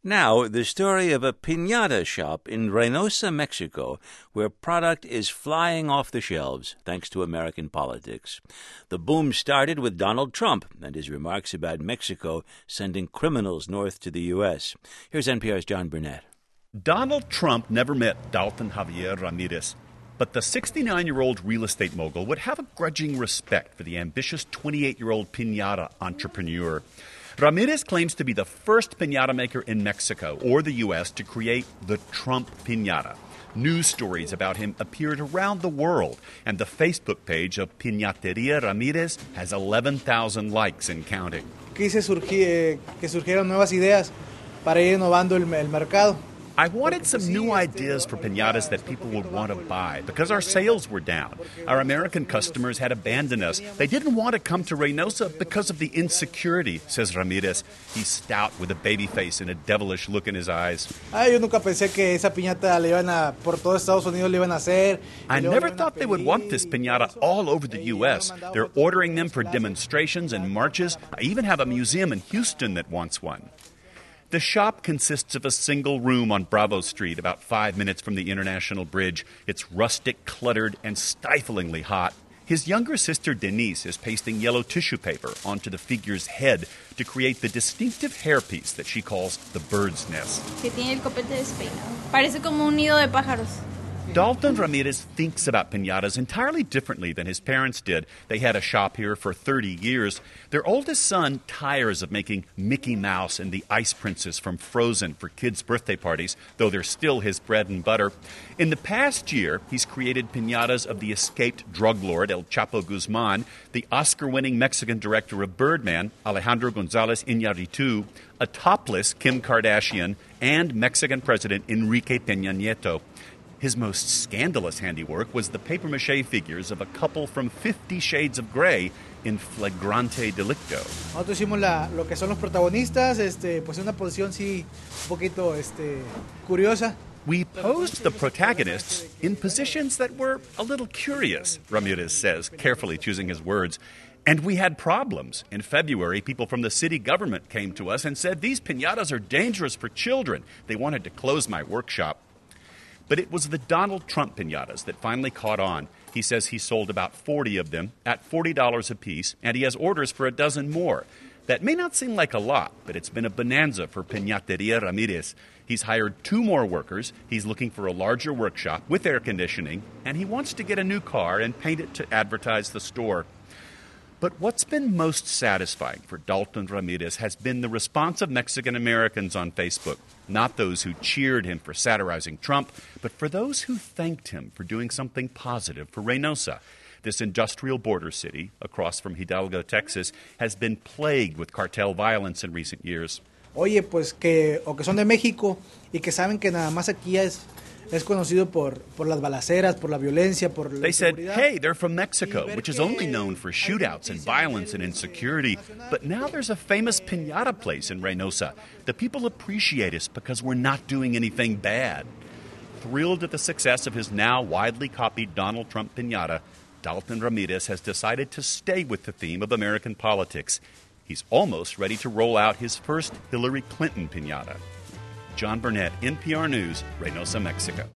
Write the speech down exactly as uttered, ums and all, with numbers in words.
Now, the story of a piñata shop in Reynosa, Mexico, where product is flying off the shelves thanks to American politics. The boom started with Donald Trump and his remarks about Mexico sending criminals north to the U S. Here's N P R's John Burnett. Donald Trump never met Dalton Javier Ramirez, but the sixty-nine-year-old real estate mogul would have a grudging respect for the ambitious twenty-eight-year-old piñata entrepreneur. Ramirez claims to be the first piñata maker in Mexico or the U S to create the Trump piñata. News stories about him appeared around the world, and the Facebook page of Piñatería Ramirez has eleven thousand likes and counting. Quise surgir, que surgieron nuevas ideas para ir innovando el, el mercado. I wanted some new ideas for piñatas that people would want to buy because our sales were down. Our American customers had abandoned us. They didn't want to come to Reynosa because of the insecurity, says Ramirez. He's stout with a baby face and a devilish look in his eyes. Ay, yo nunca pensé que esa piñata le iban a, por todo Estados Unidos le iban a hacer. I never thought they would want this piñata all over the U S. They're ordering them for demonstrations and marches. I even have a museum in Houston that wants one. The shop consists of a single room on Bravo Street, about five minutes from the International Bridge. It's rustic, cluttered, and stiflingly hot. His younger sister, Denise, is pasting yellow tissue paper onto the figure's head to create the distinctive hairpiece that she calls the bird's nest. Que tiene el copete despeinado. Parece como un nido de pájaros. Dalton Ramirez thinks about piñatas entirely differently than his parents did. They had a shop here for thirty years. Their oldest son tires of making Mickey Mouse and the Ice Princess from Frozen for kids' birthday parties, though they're still his bread and butter. In the past year, he's created piñatas of the escaped drug lord El Chapo Guzman, the Oscar-winning Mexican director of Birdman, Alejandro González Iñárritu, a topless Kim Kardashian, and Mexican President Enrique Peña Nieto. His most scandalous handiwork was the papier-mâché figures of a couple from Fifty Shades of Grey in flagrante delicto. Nosotros hicimos la, lo que son los protagonistas, este, pues en una posición sí un poquito este, curiosa. We posed the protagonists in positions that were a little curious, Ramirez says, carefully choosing his words. And we had problems. In February, people from the city government came to us and said, these piñatas are dangerous for children. They wanted to close my workshop. But it was the Donald Trump piñatas that finally caught on. He says he sold about forty of them at forty dollars apiece, and he has orders for a dozen more. That may not seem like a lot, but it's been a bonanza for Piñatería Ramirez. He's hired two more workers, he's looking for a larger workshop with air conditioning, and he wants to get a new car and paint it to advertise the store. But what's been most satisfying for Dalton Ramirez has been the response of Mexican Americans on Facebook. Not those who cheered him for satirizing Trump, but for those who thanked him for doing something positive for Reynosa. This industrial border city, across from Hidalgo, Texas, has been plagued with cartel violence in recent years. Oye, pues que, o que son de México y que saben que nada más aquí es... Es conocido por, por las balaceras, por la violencia, por la They said, hey, they're from Mexico, which is only known for shootouts and violence and insecurity. But now there's a famous piñata place in Reynosa. The people appreciate us because we're not doing anything bad. Thrilled at the success of his now widely copied Donald Trump piñata, Dalton Ramirez has decided to stay with the theme of American politics. He's almost ready to roll out his first Hillary Clinton piñata. John Burnett, N P R News, Reynosa, Mexico.